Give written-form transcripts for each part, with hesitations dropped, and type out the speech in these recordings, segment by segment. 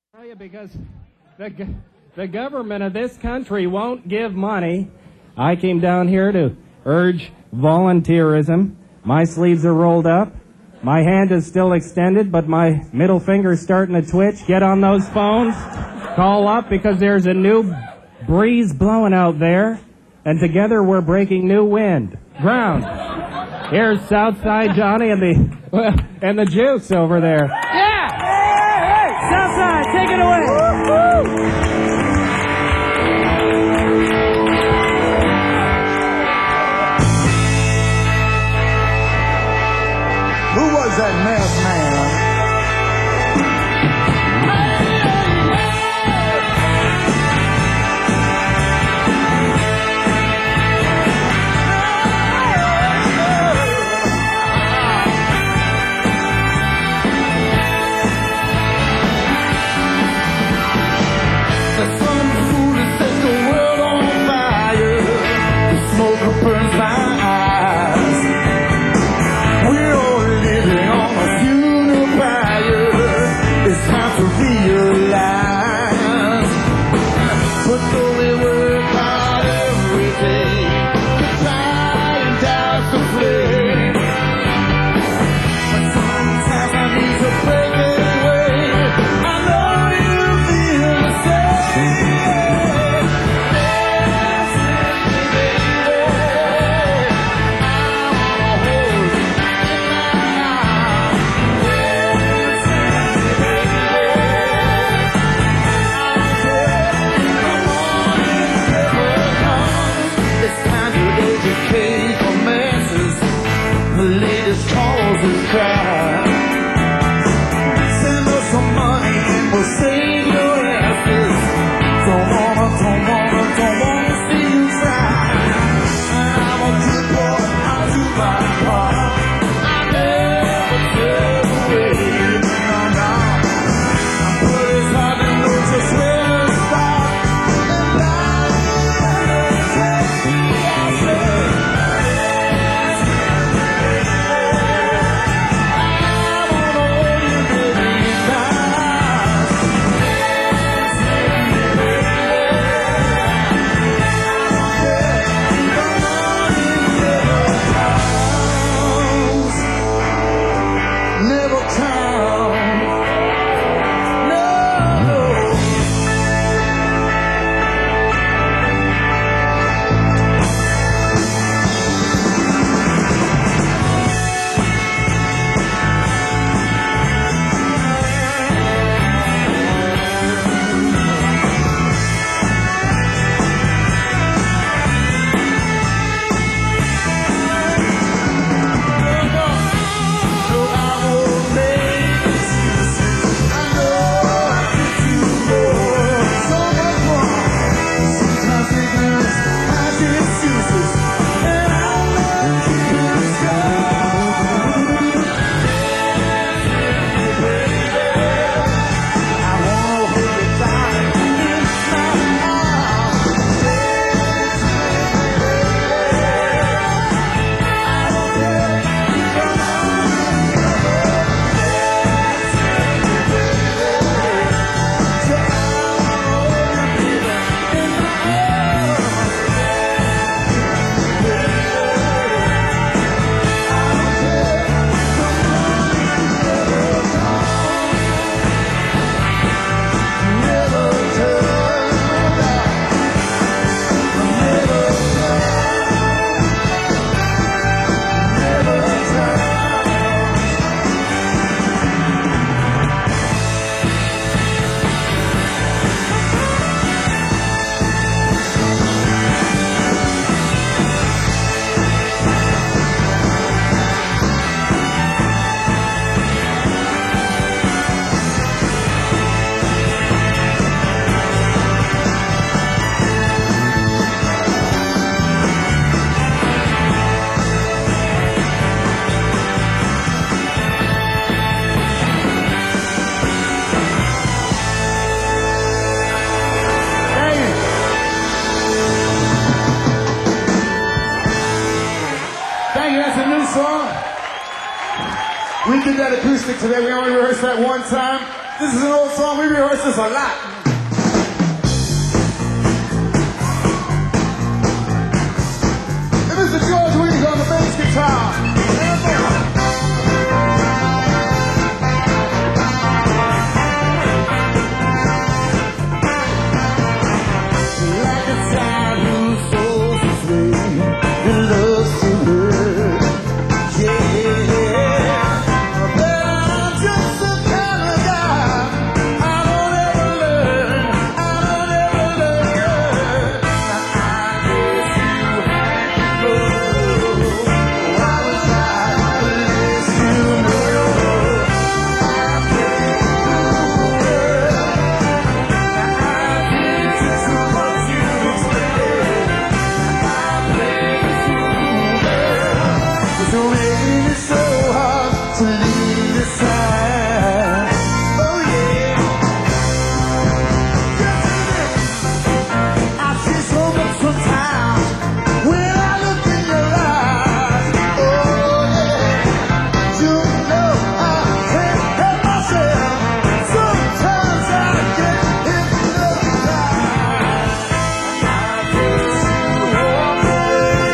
Tell you because the government of this country won't give money. I came down here to urge volunteerism. My sleeves are rolled up. My hand is still extended, but my middle finger's starting to twitch. Get on those phones. Call up because there's a new breeze blowing out there. And together we're breaking new ground. Here's Southside Johnny and the Juice over there. Yeah! Hey! Southside, take it away! Who was that masked man? Send us some money and we'll save your asses. Don't wanna see you try. I'm a good boy, I'll do my part. I never turn away. No. I'm pretty hard to know just where to start. And I can't be yourself. We did that acoustic today. We only rehearsed that one time. This is an old song. We rehearse this a lot. And Mr. George Williams on the bass guitar. Like a child who souls his way and loves to learn. Yeah. But I'm just the kind of guy I don't ever learn. I don't ever learn. I guess you had to know. I was trying to let you know. I pray you will. I did just what you expected. I pray you will. But you made it so hard to leave aside. Oh yeah. I see so much sometimes when I look in your eyes. Oh yeah. You know I can't help myself. Sometimes I get hypnotized. I guess you walk away.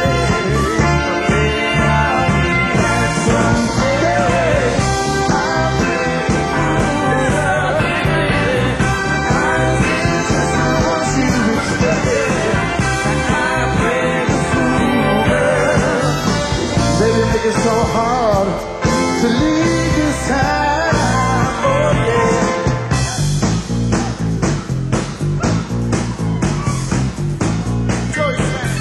Baby, make it so hard to leave this time. Oh yeah. Choice, man.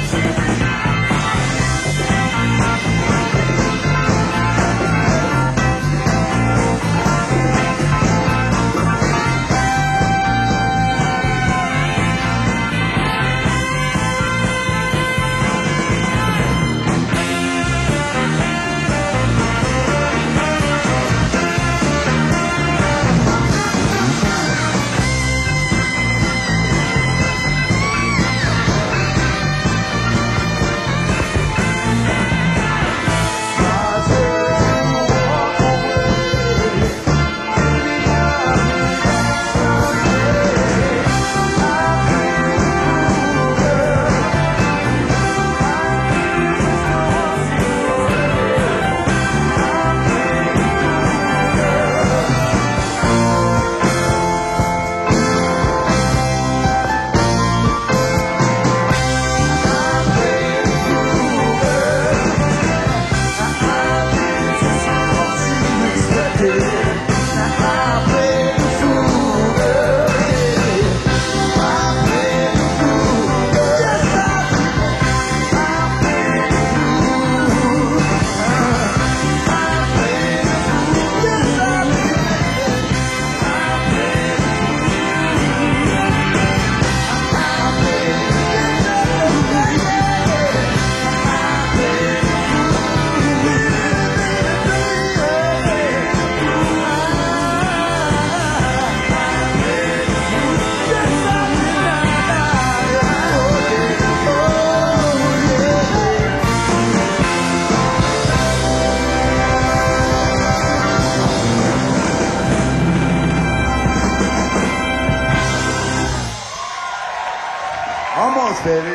Almost, baby.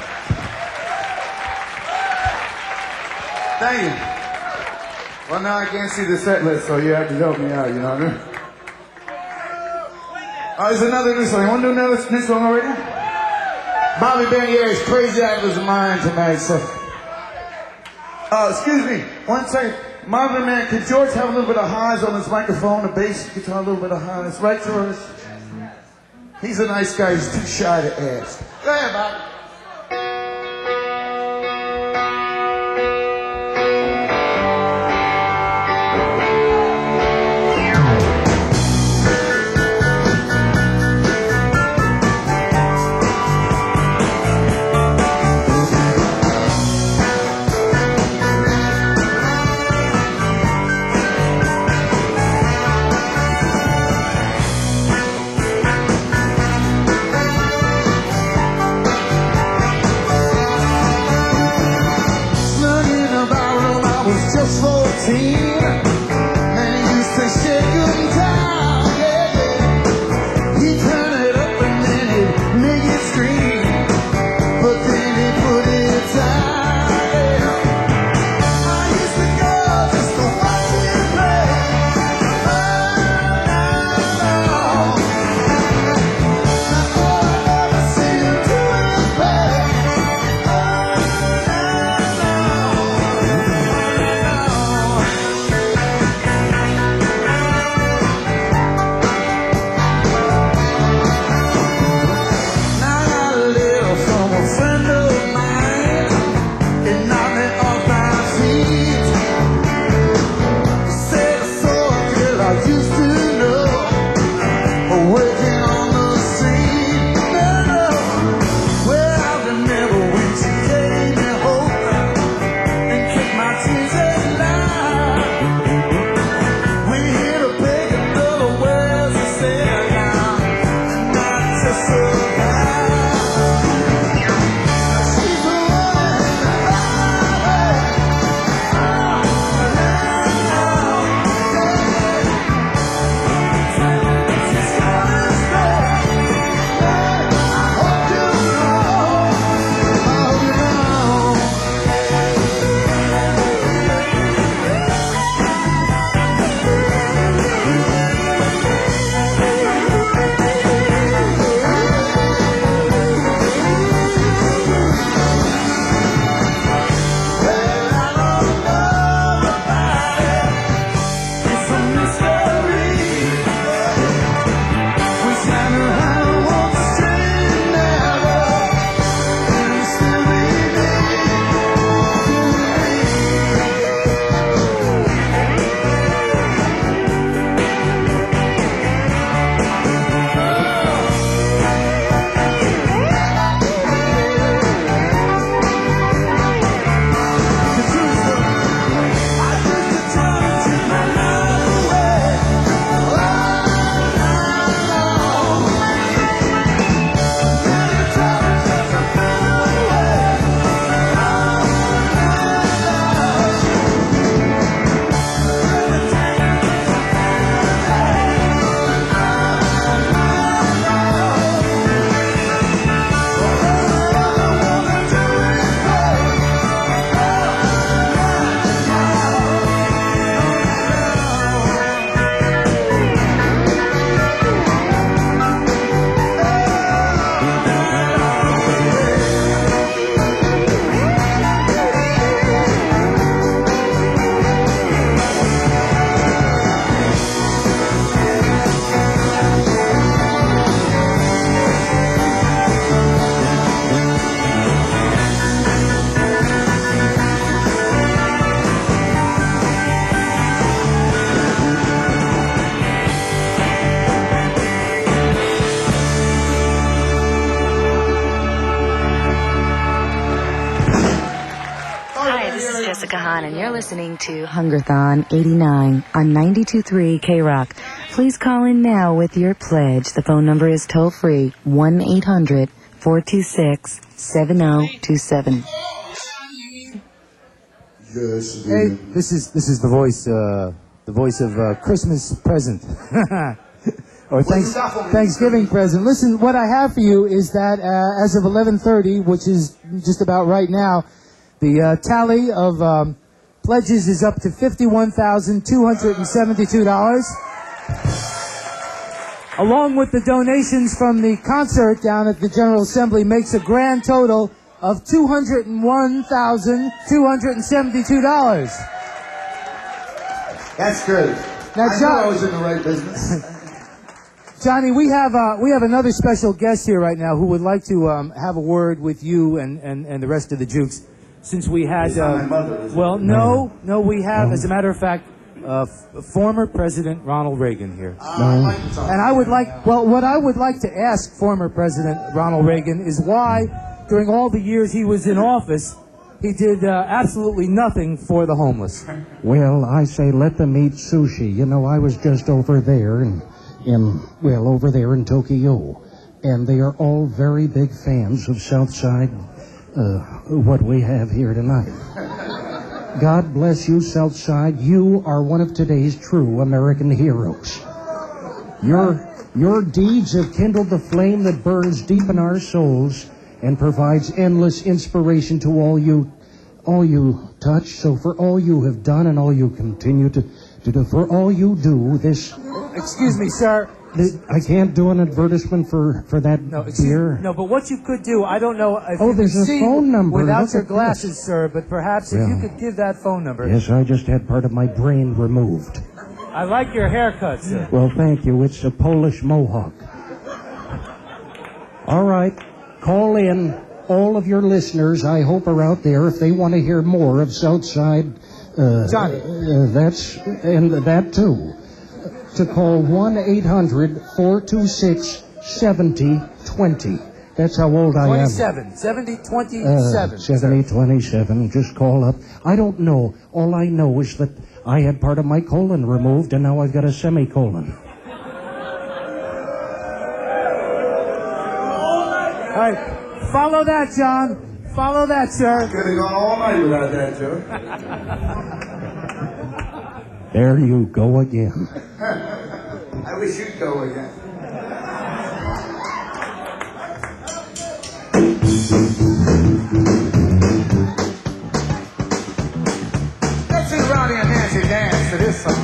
Thank you. Well, now I can't see the set list, so you have to help me out, you know what I mean? Oh, there's another new song. You want to do another new song already? Bobby Benier's Crazy Atlas of Mine tonight, so. Excuse me, one second. Marvin, man, could George have a little bit of highs on his microphone, the bass guitar, a little bit of highs? Right, George? He's a nice guy. He's too shy to ask. Go ahead, Bobby. Jessica Hahn, and you're listening to Hungerthon 89 on 92.3 K-Rock. Please call in now with your pledge. The phone number is toll-free, 1-800-426-7027. Hey, this is the voice of Christmas present. Or Thanksgiving present. Listen, what I have for you is that as of 11:30, which is just about right now, the tally of pledges is up to $51,272. Along with the donations from the concert down at the General Assembly, makes a grand total of $201,272. That's good. Now, I knew I was in the right business. Johnny, we have another special guest here right now who would like to have a word with you and the rest of the Jukes. Since we had, It's not my mother, is it? well, no, we have, as a matter of fact, former President Ronald Reagan here. And I would like, well, what I would like to ask former President Ronald Reagan is why, during all the years he was in office, he did absolutely nothing for the homeless. Well, I say let them eat sushi. You know, I was just over there over there in Tokyo, and they are all very big fans of Southside, what we have here tonight. God bless you, Southside. You are one of today's true American heroes. Your deeds have kindled the flame that burns deep in our souls and provides endless inspiration to all you touch. So for all you have done and all you continue to do, for all you do, this... Excuse me, sir. I can't do an advertisement for that beer. No, but what you could do, I don't know if you there's can a see phone number. without Look your at glasses, this. sir, but perhaps if you could give that phone number. Yes, I just had part of my brain removed. I like your haircut, sir. Well, thank you. It's a Polish mohawk. All right. Call in. All of your listeners, I hope, are out there if they want to hear more of Southside. Johnny. And that too. To call 1-800-426-7020. That's how old I am. 27. 7027. Just call up. I don't know. All I know is that I had part of my colon removed, and now I've got a semicolon. All right. Follow that, John. Follow that, sir. Could have gone all night without that, Joe. There you go again. I wish you'd go again. Let's see Ronnie and Nancy dance to this song.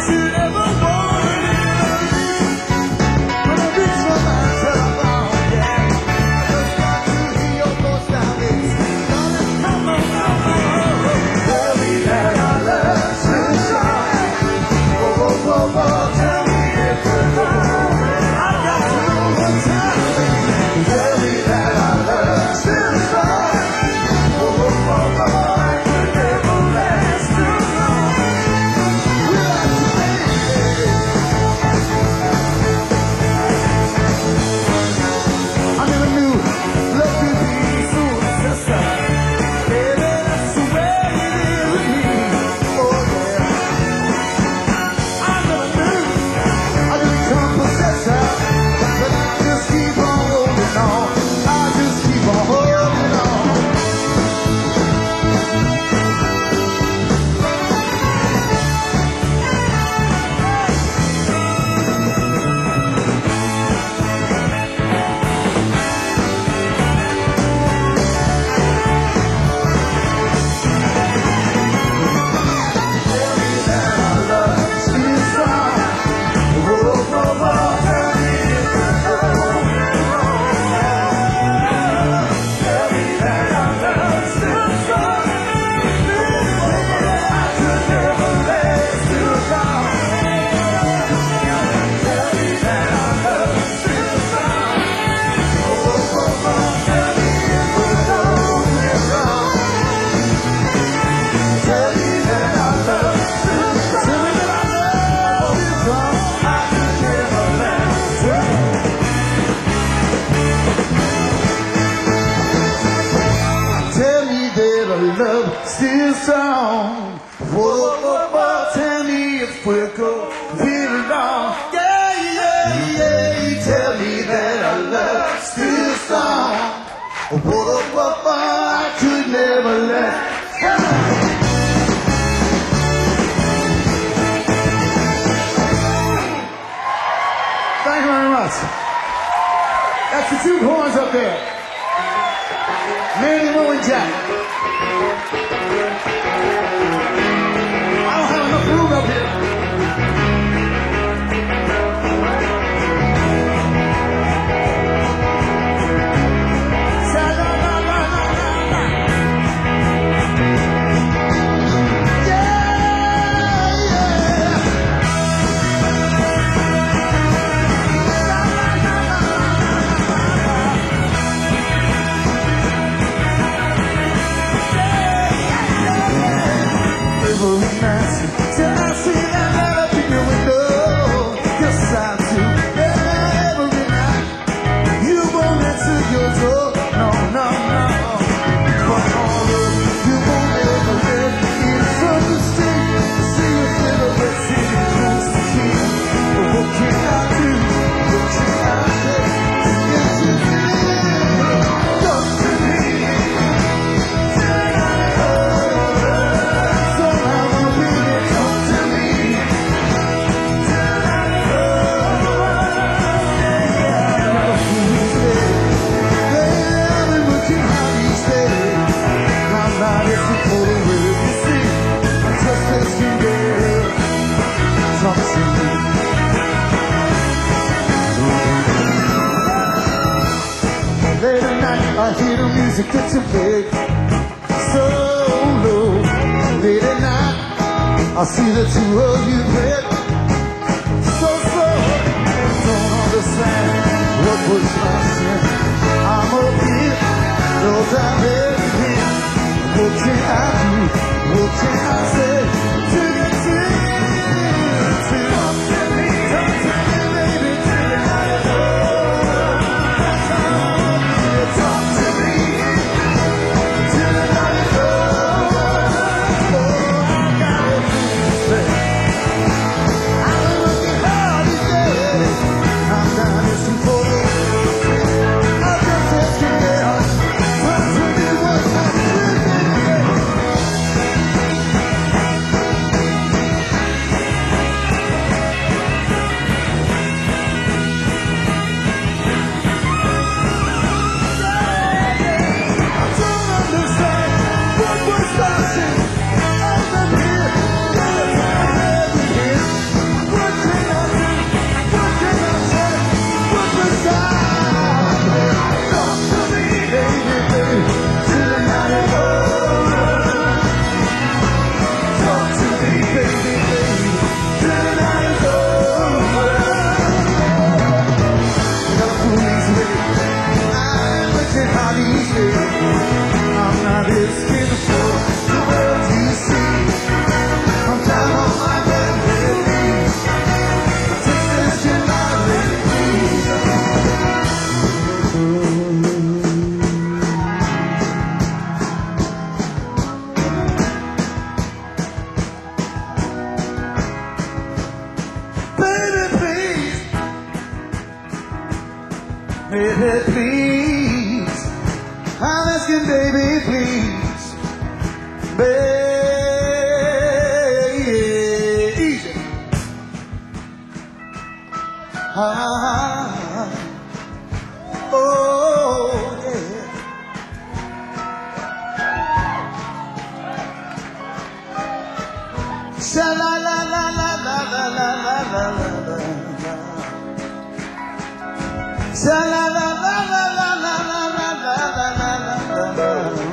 should ever want to leave. When I reach for my telephone, yeah, I just got to hear your voice now, baby. Darling, come on, come on. Tell me that I love you so. Oh, oh, oh, oh, tell me if you're wrong. I got to know what time it is. Tell me that I love you so. Oh, oh, oh, oh, I could never last too long. Without you, baby. I never knew love could be so obsessive. Baby, that's the way it is with me. Oh, yeah. I never knew I could become possessive. But I just keep on holding on. I just keep on holding on. Tell me that our love still strong. Whoa, whoa, whoa, tell me if we're going along. Yeah, yeah, yeah. Tell me that our love still strong. Whoa, whoa, whoa, whoa, I could never let. Thank you very much. That's the two horns up there. Manny Moe and Jack. I don't have enough room up here. Sha-la-la-la-la-la-la. Yeah, yeah. Every night, till I see that light up in your window. Yes, I do. Every night, you won't answer your door. No, no, no. But all of you won't ever let it from the street. See your cigarette sitting close to me. But what can I do? What can I say to get you there? Talk to me. So I won't be there. Talk to me. I've been looking how you stay. I'm not asking for the world you see. I'm just asking, girl. Talk to me. Late at night, I hear the music that you play. So low. Late at night, I see the two of you play. So slow. Don't understand what was my sin. I'm a kid, those I've ever been. What can I do? What can I say to get you? Talk to me, baby, till the night is over. Talk to me till the night is over. Oh, I got a thing to say. Baby, please. I'm asking, baby, please. Baby, easy. Oh, yeah. Sha la la la la la la la la la la la. Sha la la la la la la la la la la la la.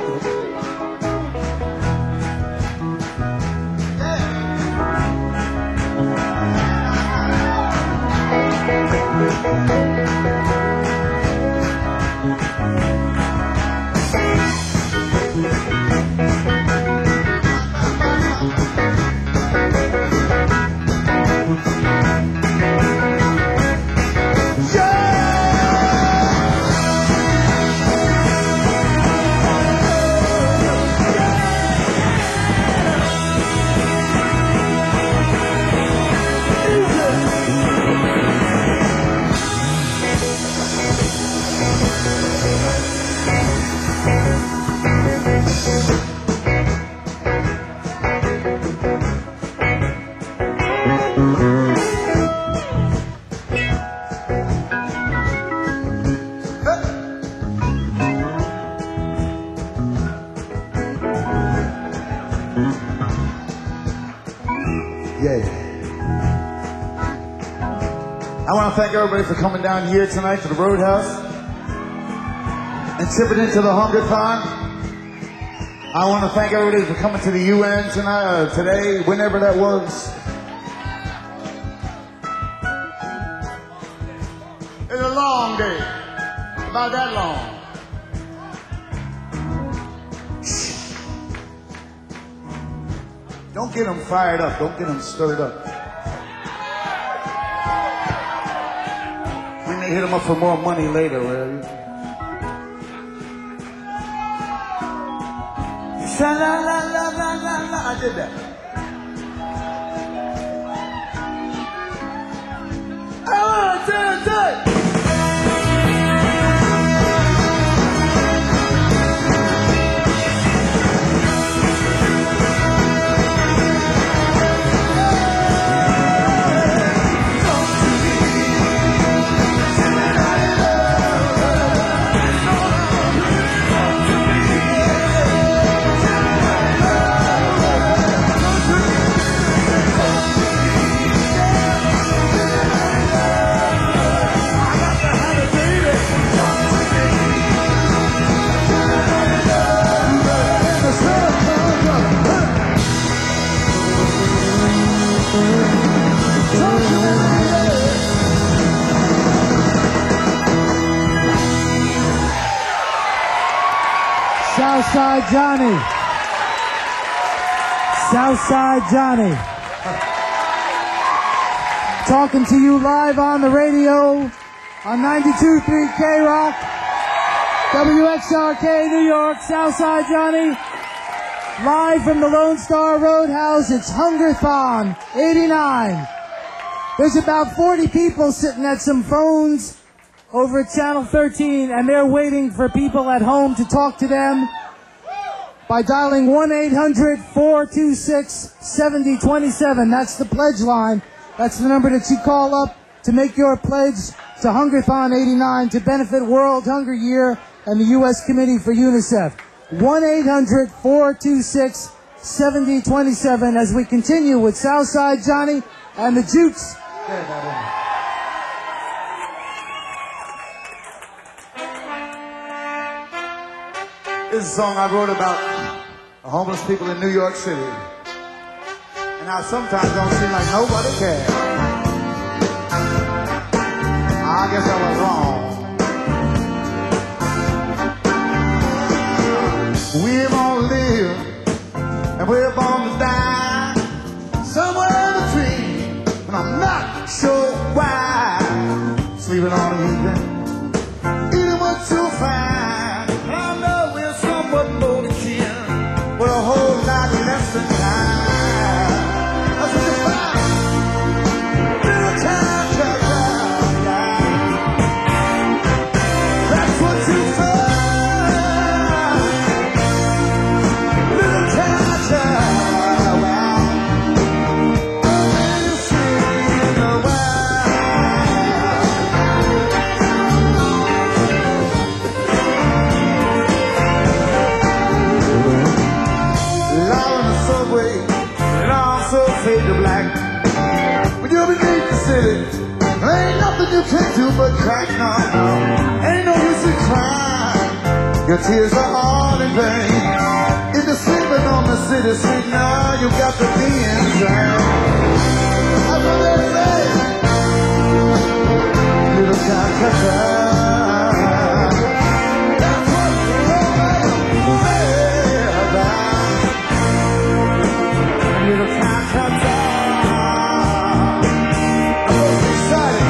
Yeah. I want to thank everybody for coming down here tonight to the Roadhouse and tipping into the Hungerthon. I want to thank everybody for coming to the UN tonight, today, whenever that was. It's a long day, about that long. Don't get them fired up. Don't get them stirred up. We may hit them up for more money later, will you? Sha-la-la-la-la-la-la. I did that. Oh, do it. Southside Johnny. Southside Johnny. Talking to you live on the radio on 92.3 K-Rock, WXRK New York, Southside Johnny. Live from the Lone Star Roadhouse, it's Hungerthon 89. There's about 40 people sitting at some phones over at Channel 13, and they're waiting for people at home to talk to them by dialing 1-800-426-7027. That's the pledge line. That's the number that you call up to make your pledge to Hungerthon 89 to benefit World Hunger Year and the U.S. Committee for UNICEF. 1-800-426-7027 as we continue with Southside Johnny and the Jutes. This is a song I wrote about the homeless people in New York City. And how sometimes it don't seem like nobody cares. I guess I was wrong. We're gonna live and we're gonna die somewhere in between, and I'm not sure why. Sleeping on the evening, eating what you find. I know we're somewhat more than kin, with a whole lot less than time. That's what you find. Little time, yeah. city. Ain't nothing you can do but cry, no, no. Ain't no use in crying. Your tears are all in vain. If you're sleeping on the city street now, you got to be insane. That's what they say. Little Calcutta. That's what they say about little Calcutta. I'm most excited.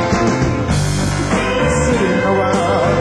Sitting around.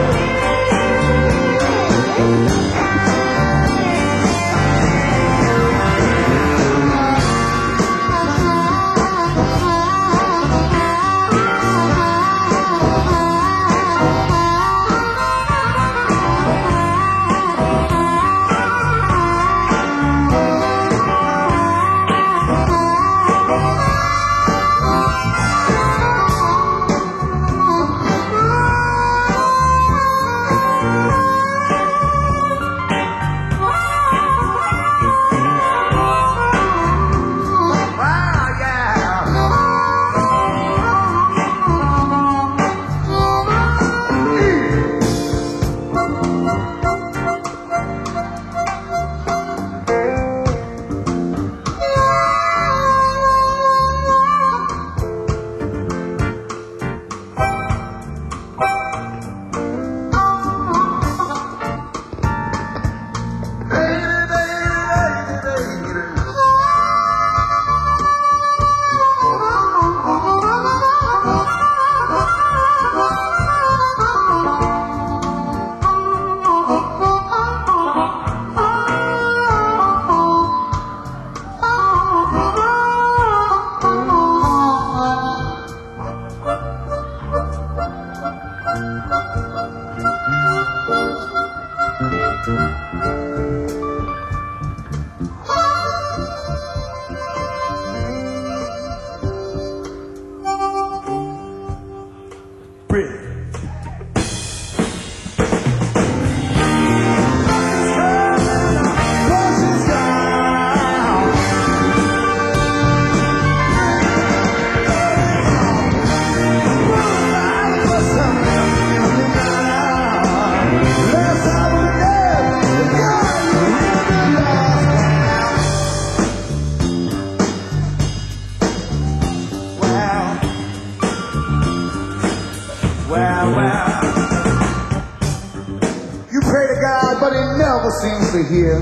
You pray to God, but He never seems to hear.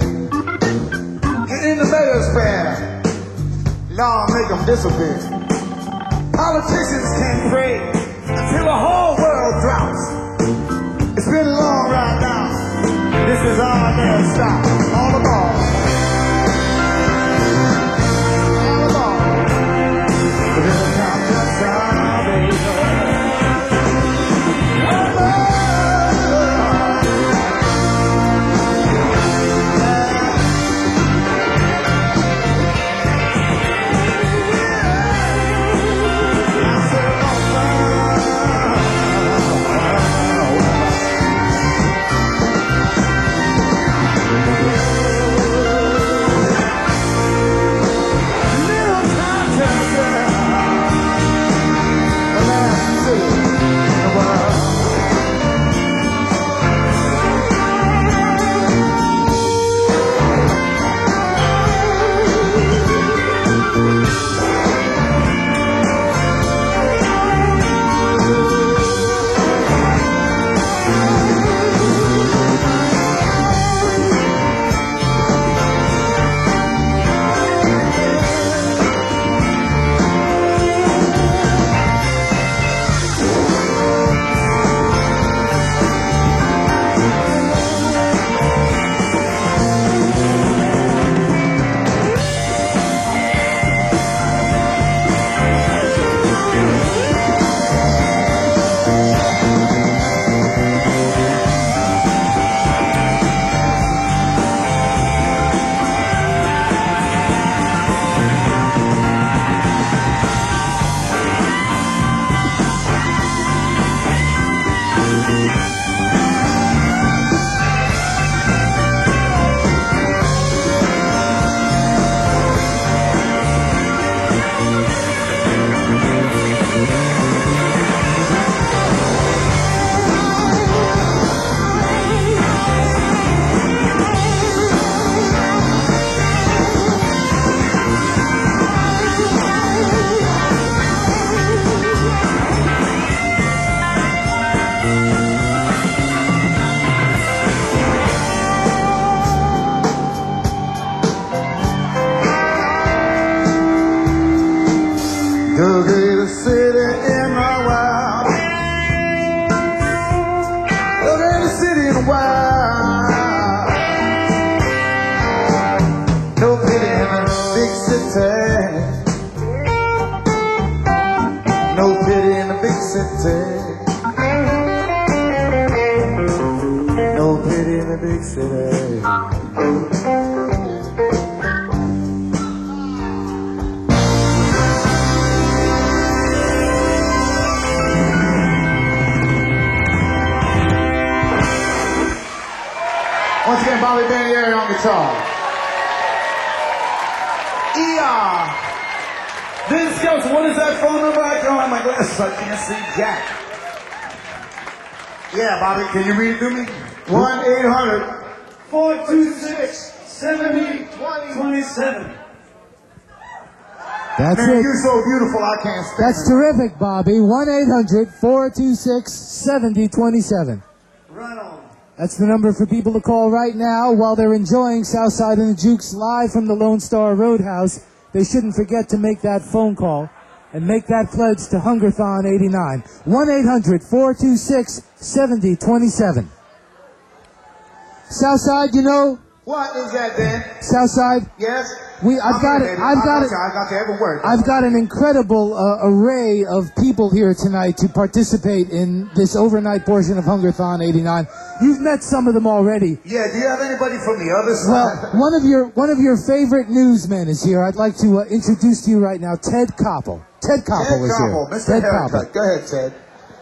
In the mayor's prayer, Lord, make them disappear. Politicians can't pray until the whole world drops. It's been a long ride now. This is our last stop. All aboard. All aboard. Little Calcutta, baby. Ted. No pity in the big city. Once again, Bobby Bannieri on guitar. Vince Skelton, what is that phone number? I don't have my glasses, I can't see jack. Yeah, Bobby, can you read it to me? 1-800-426-7027. That's Man, it. you're so beautiful, I can't stand That's terrific, Bobby. 1-800-426-7027. Right on. That's the number for people to call right now while they're enjoying Southside and the Jukes live from the Lone Star Roadhouse. They shouldn't forget to make that phone call and make that pledge to Hungerthon 89. 1-800-426-7027. Southside, you know, What is that, Dan? Southside, Yes? I've got it. I got every word. I've got an incredible array of people here tonight to participate in this overnight portion of Hungerthon 89. You've met some of them already. Yeah, do you have anybody from the other Well, side? one of your favorite newsmen is here. I'd like to introduce to you right now Ted Koppel. Ted Koppel Ted is Koppel, here. Mr. Ted Haircut. Koppel. Go ahead, Ted.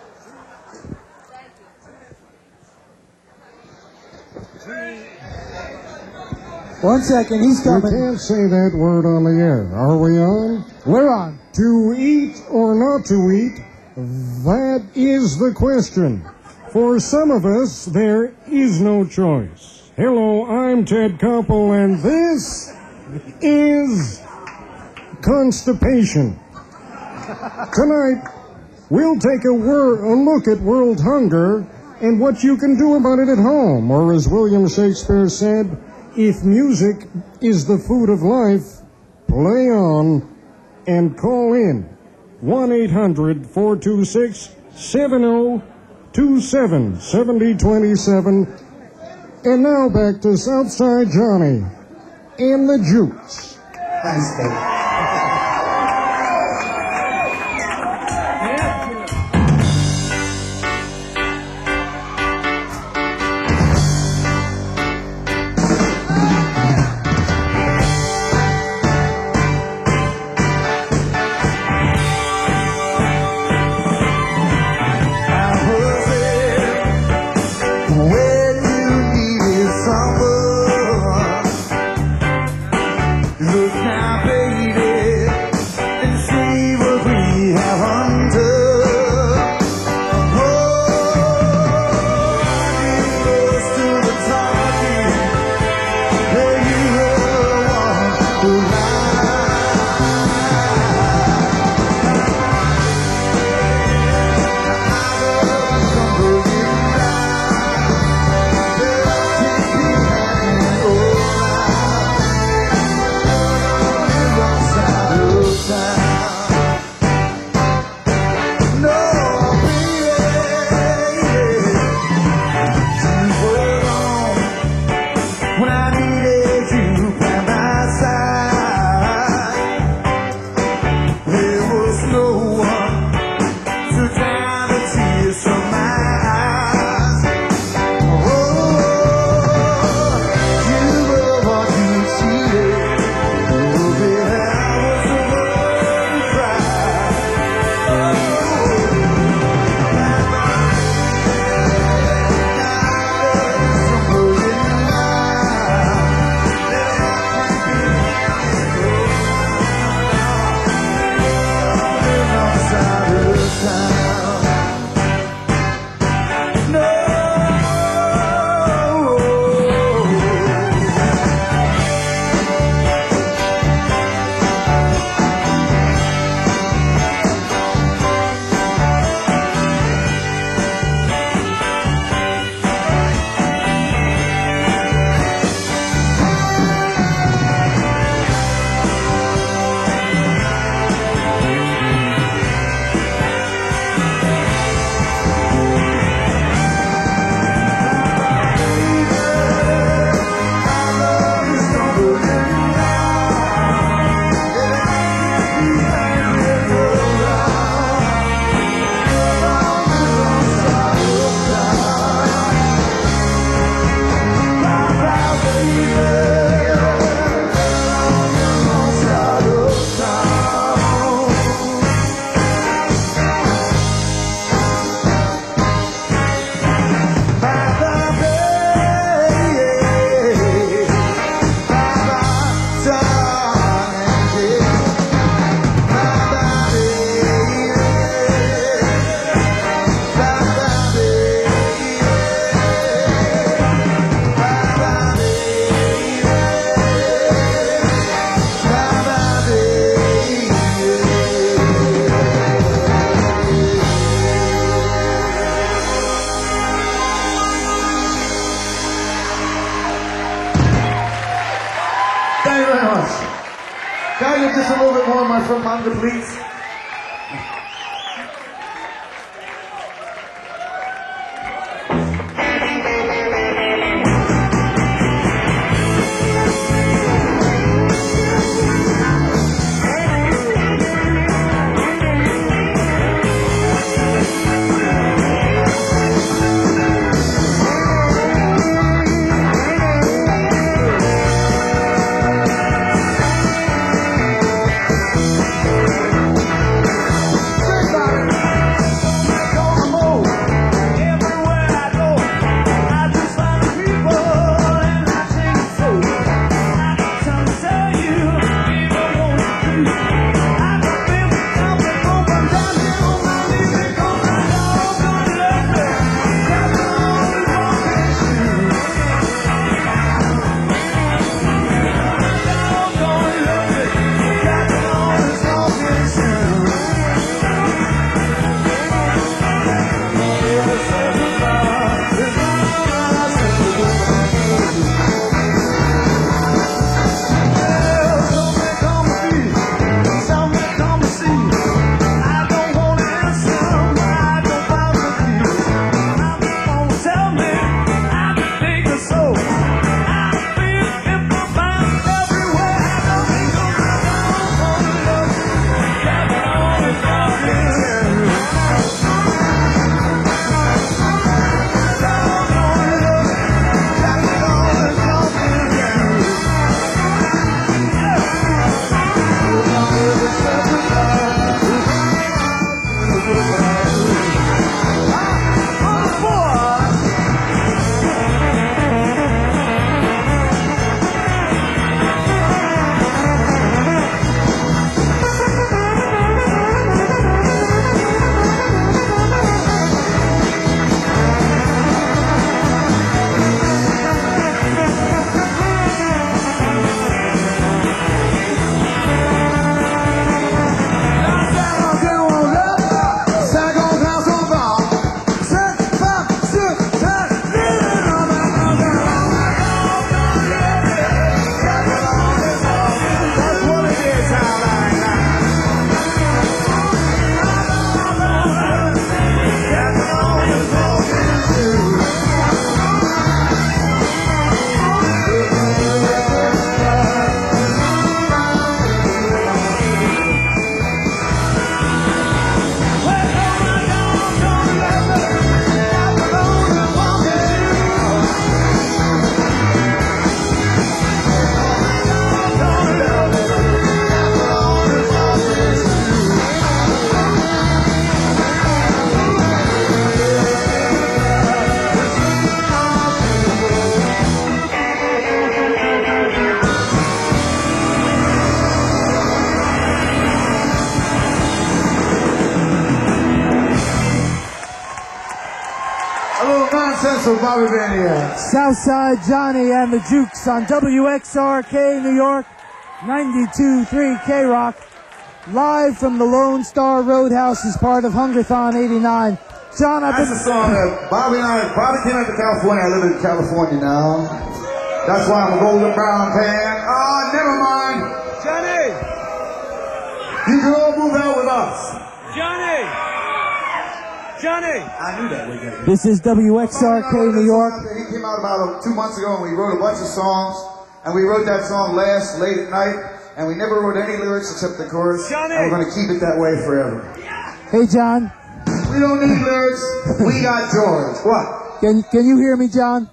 One second, he's You coming. can't say that word on the air. Are we on? We're on. To eat or not to eat, that is the question. For some of us, there is no choice. Hello, I'm Ted Koppel, and this is constipation. Tonight, we'll take a look at world hunger and what you can do about it at home. Or as William Shakespeare said, if music is the food of life, play on and call in 1-800-426-7027, 7027. And now back to Southside Johnny and the Jukes. Thanks, Ted. When you needed someone, look now, baby, and see what we have under. Oh, you rose to the talking, where you want to when I needed you by my side, there was no one to dry the tears from my eyes. Oh, you were what you cheated. Oh, baby, I was the one who cried. Oh, out from under, please? So Bobby Van here. Southside Johnny and the Jukes on WXRK New York, 92.3 K-Rock, live from the Lone Star Roadhouse as part of Hungerthon 89. John, I've That's a song that Bobby came out to California. I live in California now. That's why I'm a golden brown pan. Ah, never mind. Johnny! You can all move out with us. Johnny! Johnny! I knew that was going to This is WXRK New York. He came out about 2 months ago and we wrote a bunch of songs. And we wrote that song late at night. And we never wrote any lyrics except the chorus. Johnny! And we're going to keep it that way forever. Hey, John. We don't need lyrics. We got George. What? Can you hear me, John?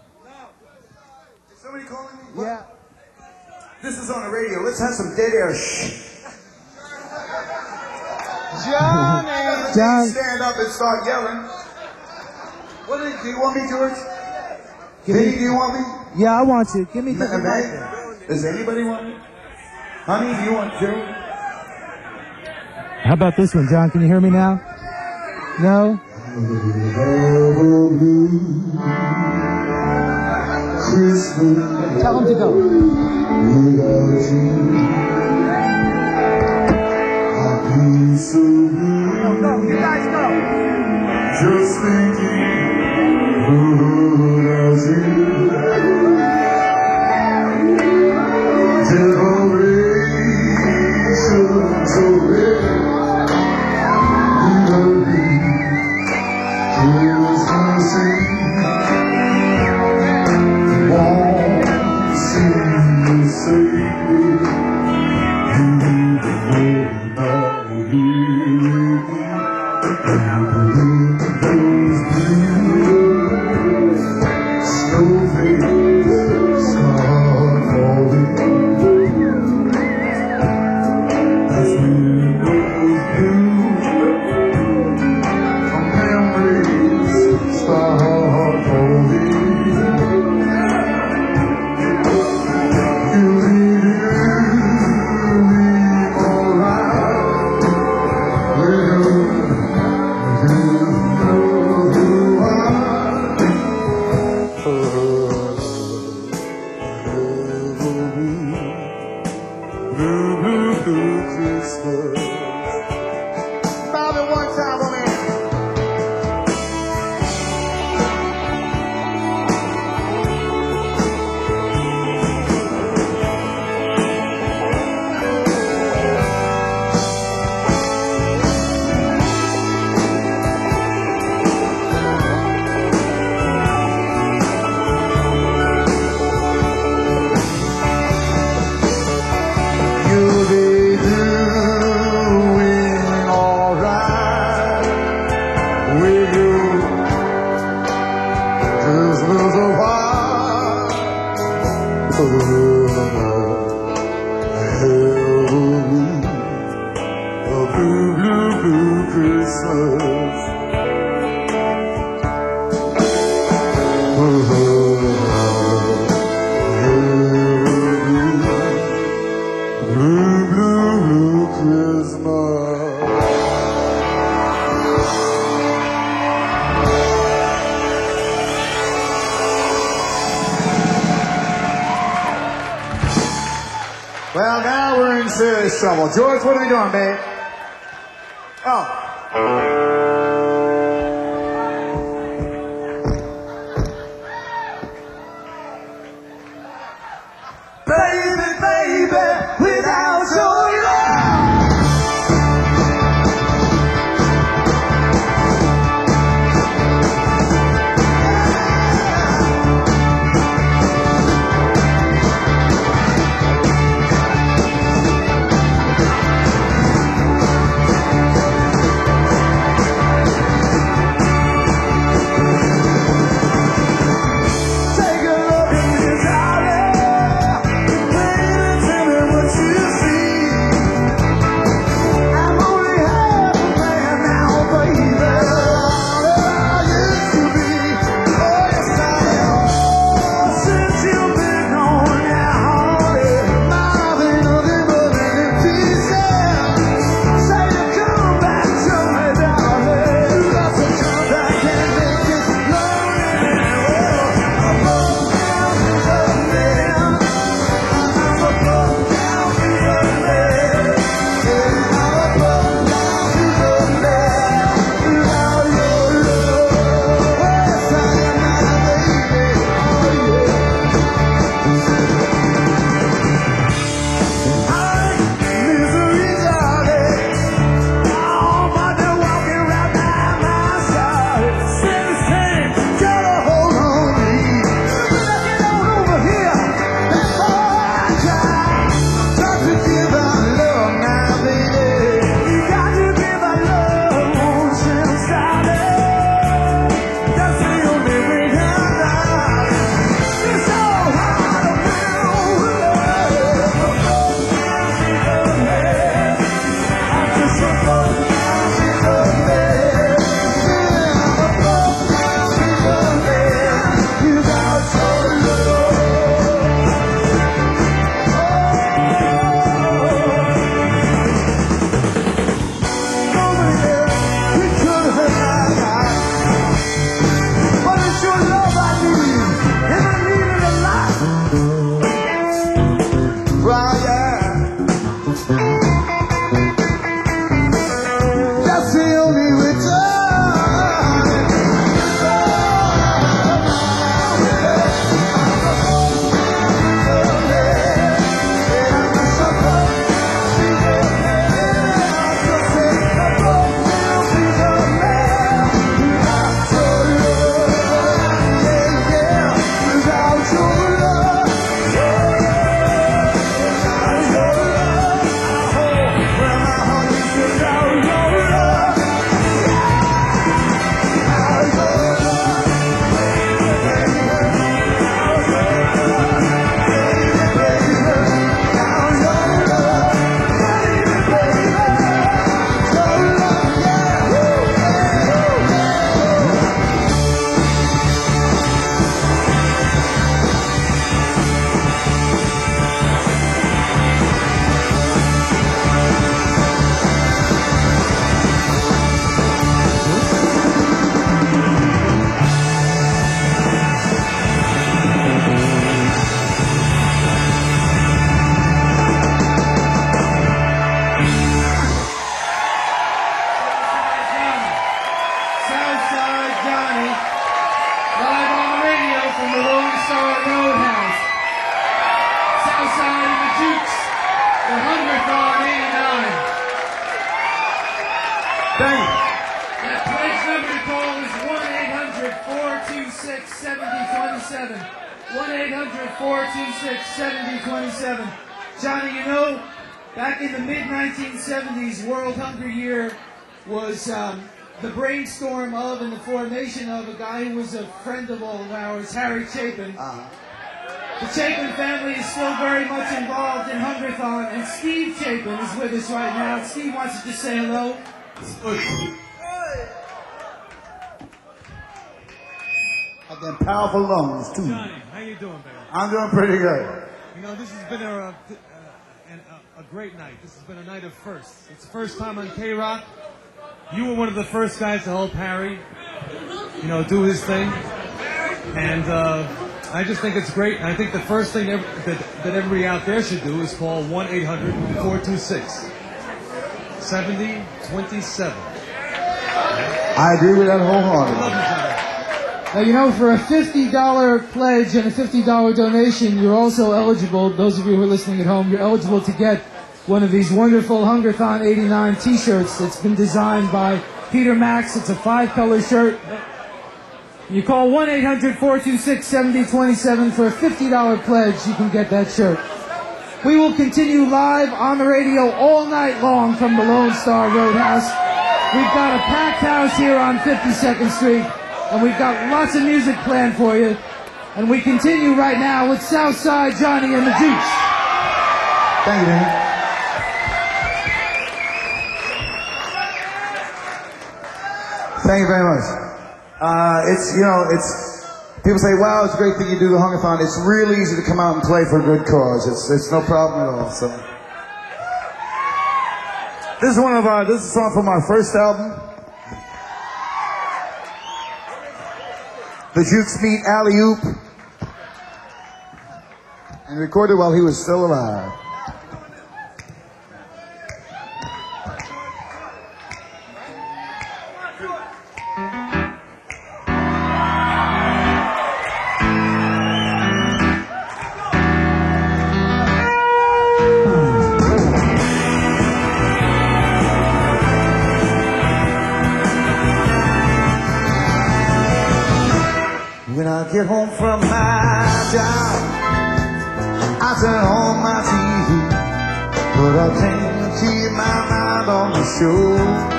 Is somebody calling me? What? Yeah. This is on the radio. Let's have some dead air. Shh. Johnny! John. Stand up and start yelling. Do you want me, George? Give Vinny, me- do you want me? Yeah, I want you. Give me the mic. Meg? Does anybody want me? Honey, do you want Joe? How about this one, John? Can you hear me now? No? Tell him to go. No, you guys go. Just thinking who does you generation so Bobby, one time for me. You'll be doing alright with you. Just lose a while. A blue, blue, blue Christmas. Blue, blue, blue Christmas. Well, now we're in serious trouble. George, what are we doing, babe? Oh. Baby, baby, without your love. 1-800-426-7027. 1-800-426-7027. Johnny, you know, back in the mid-1970s, World Hunger Year was the brainstorm of and the formation of a guy who was a friend of all of ours, Harry Chapin. The Chapin family is still very much involved in Hungerthon, and Steve Chapin is with us right now. Steve wants to just say hello. Have them powerful lungs, too. Johnny, how you doing, baby? I'm doing pretty good. You know, this has been a great night. This has been a night of firsts. It's the first time on K-Rock. You were one of the first guys to help Harry, you know, do his thing. And I just think it's great. And I think the first thing that everybody out there should do is call 1-800-426-7027. I agree with that wholeheartedly. Now, you know, for a $50 pledge and a $50 donation, you're also eligible, those of you who are listening at home, you're eligible to get one of these wonderful Hungerthon 89 t-shirts that's been designed by Peter Max. It's a 5-color shirt. You call 1-800-426-7027 for a $50 pledge. You can get that shirt. We will continue live on the radio all night long from the Lone Star Roadhouse. We've got a packed house here on 52nd Street, and we've got lots of music planned for you. And we continue right now with Southside Johnny and the Dukes. Thank you, man. Thank you very much. People say, wow, it's a great thing you do the Hungerthon. It's really easy to come out and play for a good cause. It's no problem at all. So, this is a song from our first album. The Jukes Meet Alley Oop. And recorded while he was still alive. When I get home from my job, I turn on my TV, but I can't keep my mind on the show.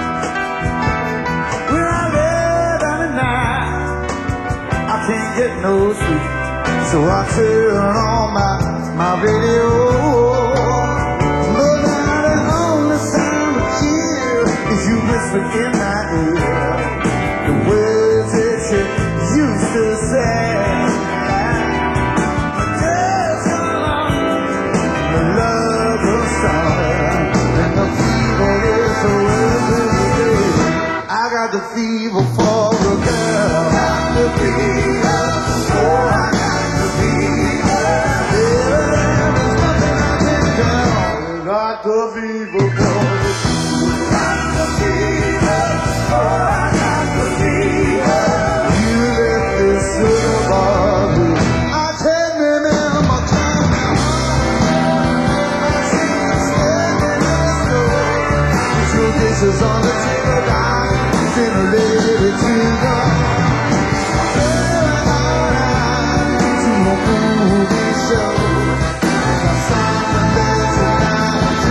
When I lay down at night, I can't get no sleep, so I turn on my radio. But now the only sound I hear is you whispering in my ear the words that you used to say. Just along the love of summer, and the fever is so every day. I got the fever for a girl. Got the fever, oh, I got the fever. Yeah, there's nothing I can tell. Got the fever for a girl. Got the fever, oh, I got the fever. Dishes on the table, darling, in a little tingle. To a movie show, something that's about to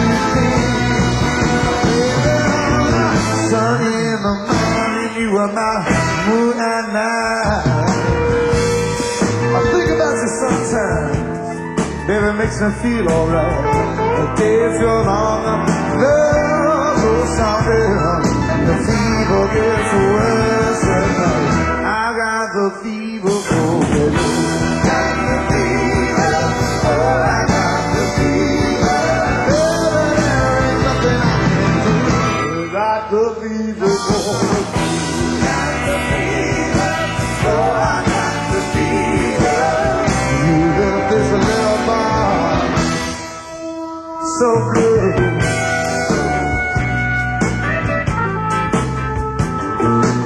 be. Sun in the morning, you are my moon at night. I think about you sometimes, baby, it makes me feel alright. The days go long, love goes sorry, the fever gets worse at night. I got the fever for baby. Got the fever, oh, I got the fever. Baby, there ain't nothing I can do. Got the fever for baby. Got the fever, oh, I got the fever. You left this little bar so good.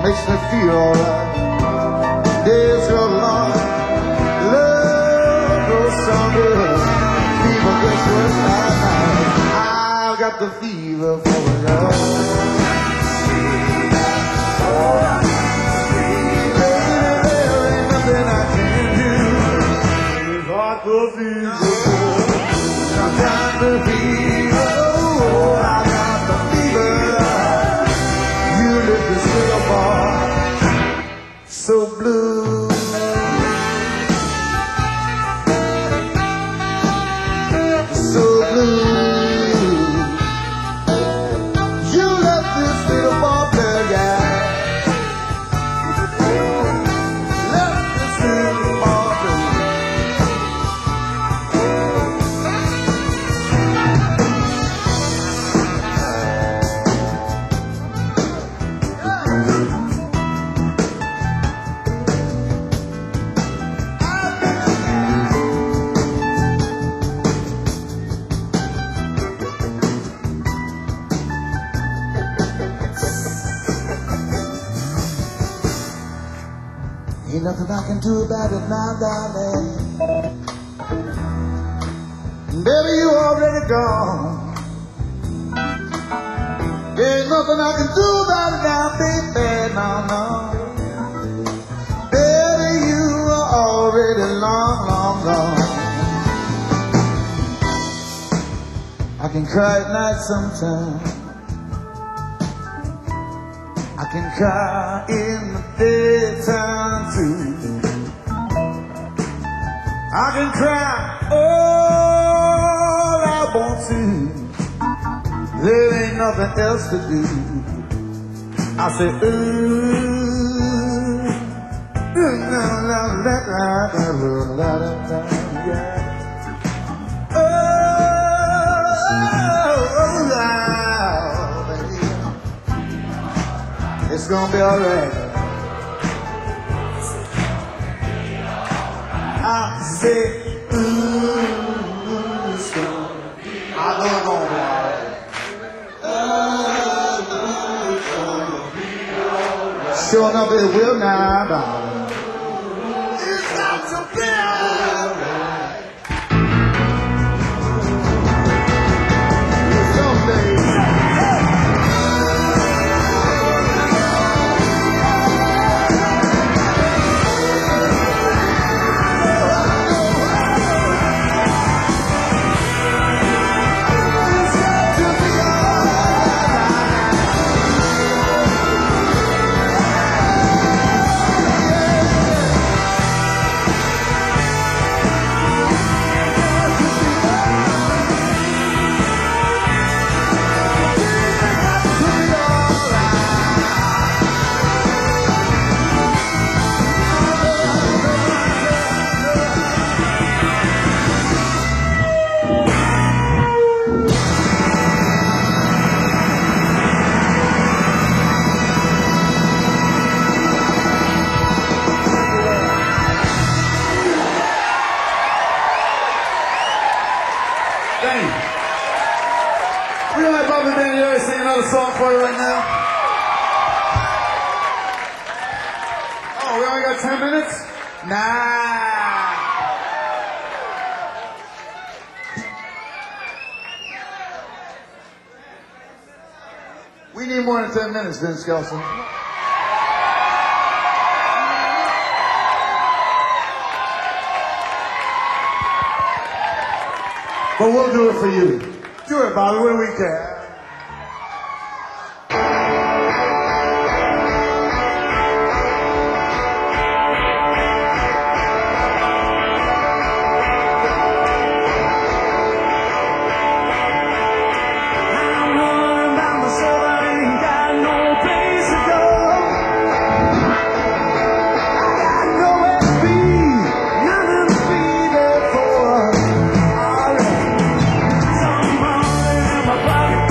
makes me feel alright. Days go long, love goes stronger, fever gets worse by night. I've got the fever for love. There ain't nothing I can do. It's hard to feel. I've got the fever. Oh, I got the fever. You lift this little bar so blue. So blue. You left this little bar plug out. Left this little bar plug. Ain't nothing I can do about it now, darling. Baby, you already gone. Ain't nothing I can do about it now, baby, no, no. Baby, you are already long, long gone. I can cry at night sometimes. I can cry in the daytime too. I can cry all I want to. There ain't nothing else to do. I say, it's gonna be alright. I say, it's gonna be alright. Sure enough, it will now, darling. It's got to be alright. Someday. Song for you right now. Oh, we only got 10 minutes? Nah. We need more than 10 minutes, Vince Kelson. But we'll do it for you. Do it, Bobby, when we can. Body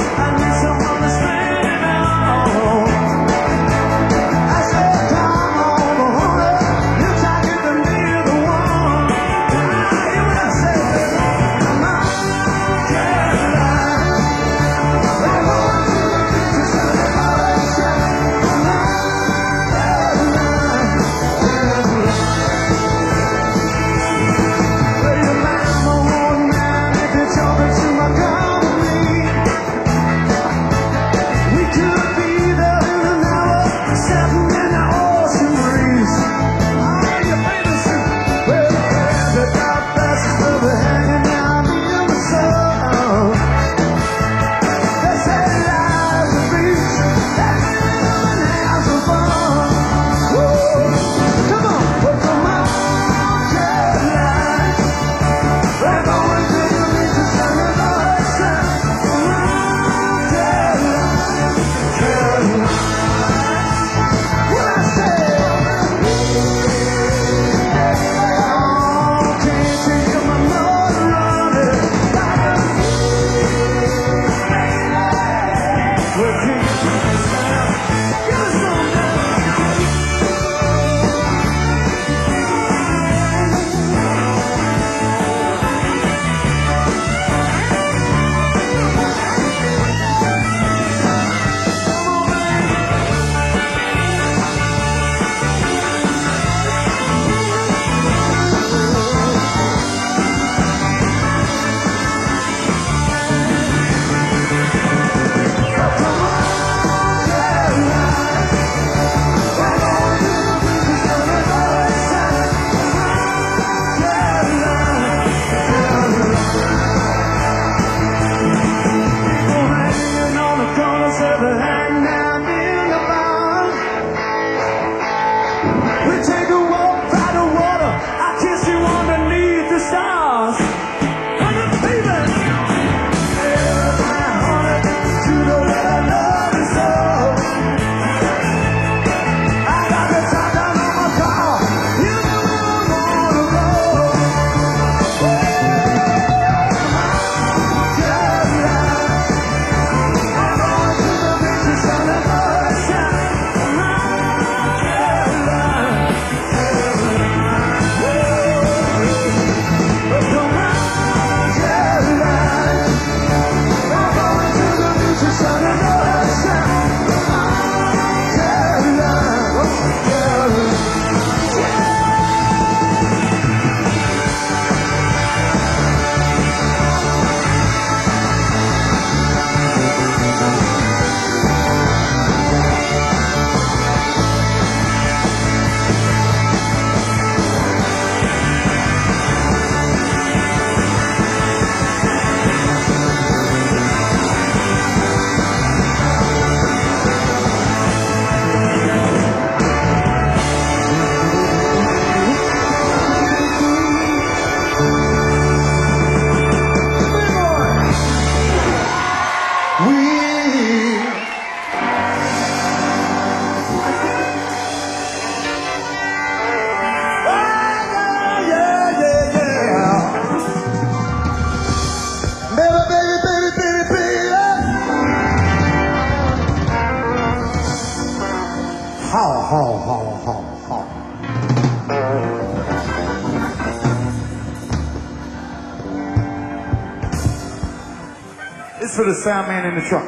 It's for the sound man in the truck.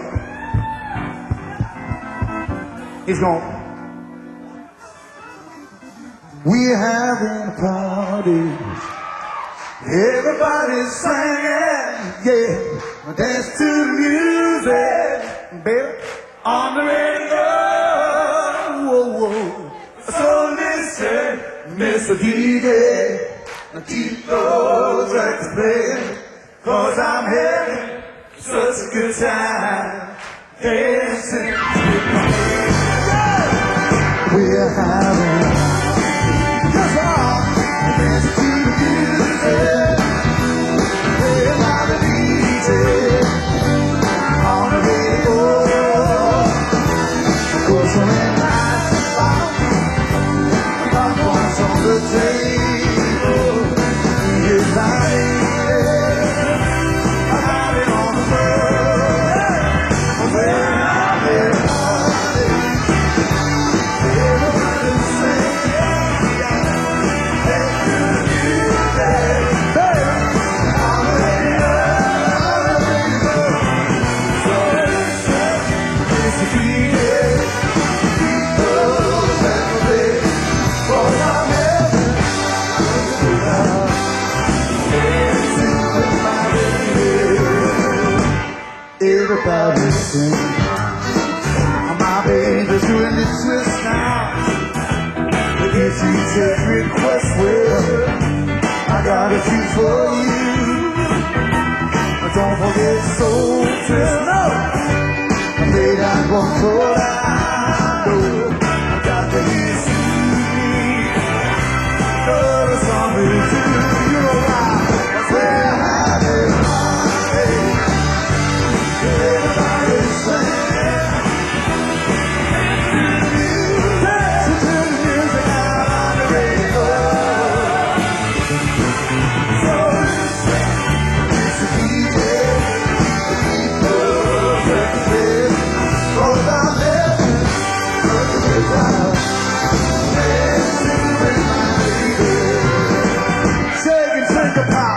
He's going. We're having a party. Everybody's singing, yeah. Dance to the music, baby, on the radio. Whoa, whoa. So listen, Mr. DJ, keep those records playing, 'cause I'm having such a good time dancing. We're having just dance to the music, play by the DJ on the radio. Go so many nights about popcorn's on the table. Yes, I have it on the road. Where I've been everybody's singing. Everybody sing. My baby's doing the twist now. The guitar take request well. I got a treat for you. Don't forget soul twist. No, I played that one for I got the history. The song is to you. That's where I have it. Everybody sing. Dance to the music out on the radio. So listen, Mr. DJ, keep those records playing, 'cause I'm living such a good time. Dancing with my lady. Shake and shake a pop.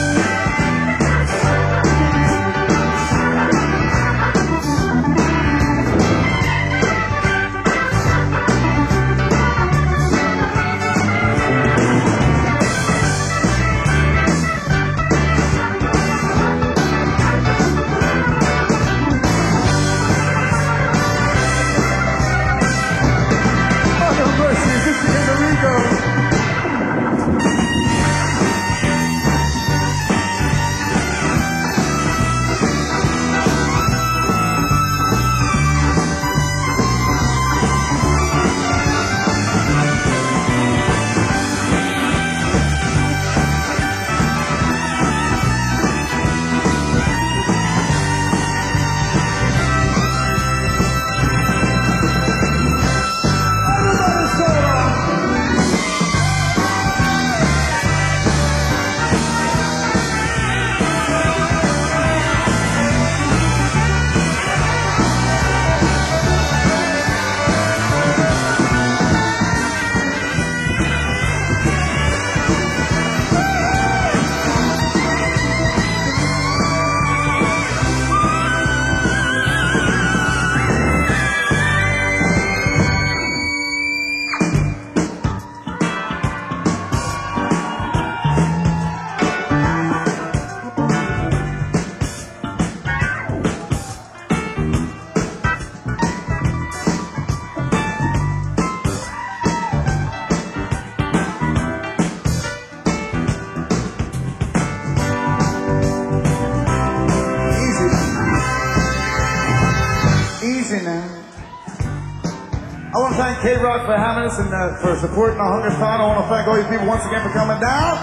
I want to thank K-Rock for having us and for supporting the Hungerthon. I want to thank all you people once again for coming down.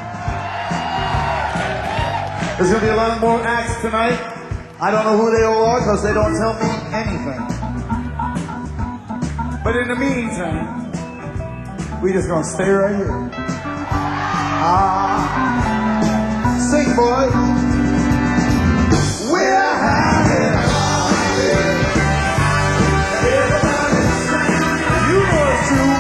There's going to be a lot more acts tonight. I don't know who they all are because they don't tell me anything. But in the meantime, we just going to stay right here. Sing, boy. We're having a party. Everybody's singing. You know it's true.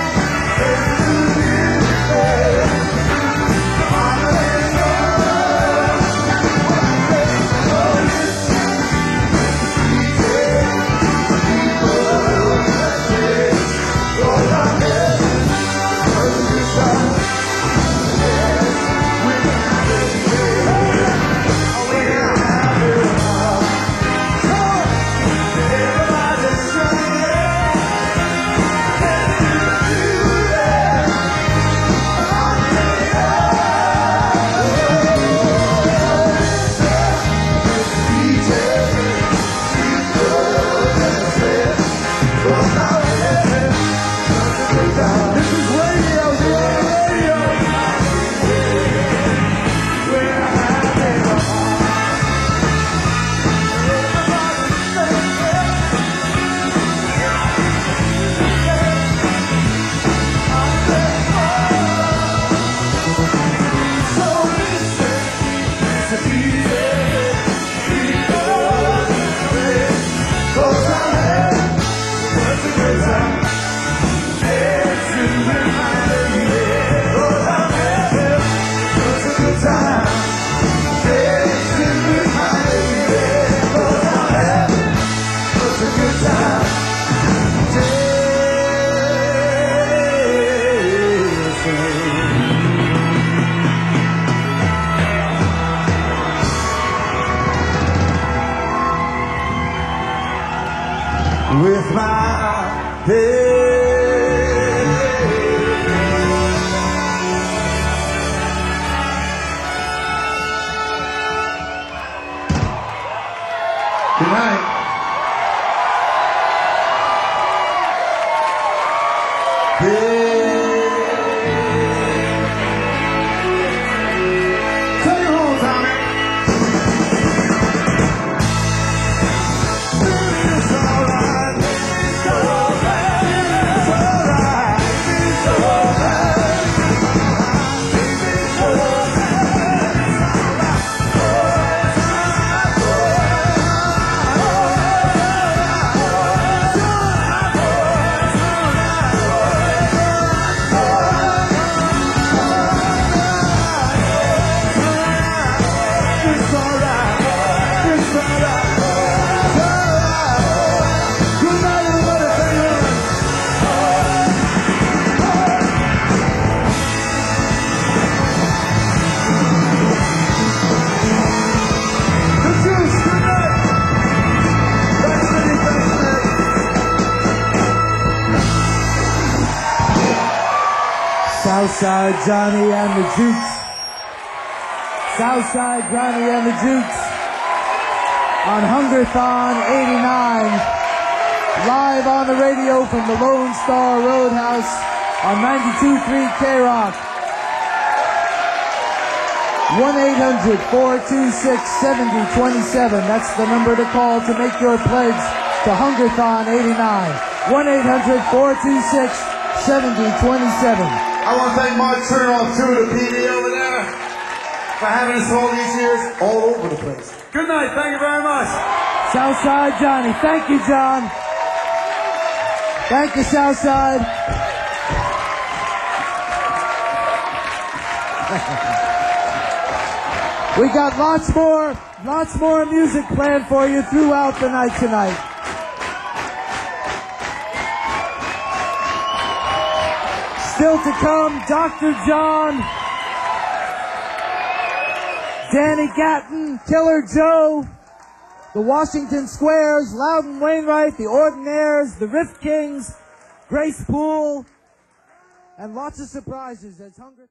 Southside Johnny and the Jukes. Southside Johnny and the Jukes on Hungerthon 89, live on the radio from the Lone Star Roadhouse on 92.3 K-Rock. 1-800-426-7027. That's the number to call to make your pledge to Hungerthon 89. 1-800-426-7027. I want to thank Mark Chernoff, too, the PD over there, for having us all these years, all over the place. Good night. Thank you very much. Southside Johnny. Thank you, John. Thank you, Southside. We got lots more music planned for you throughout the night tonight. Still to come, Dr. John, Danny Gatton, Killer Joe, the Washington Squares, Loudon Wainwright, the Ordinaires, the Riff Kings, Grace Poole, and lots of surprises as Hunger...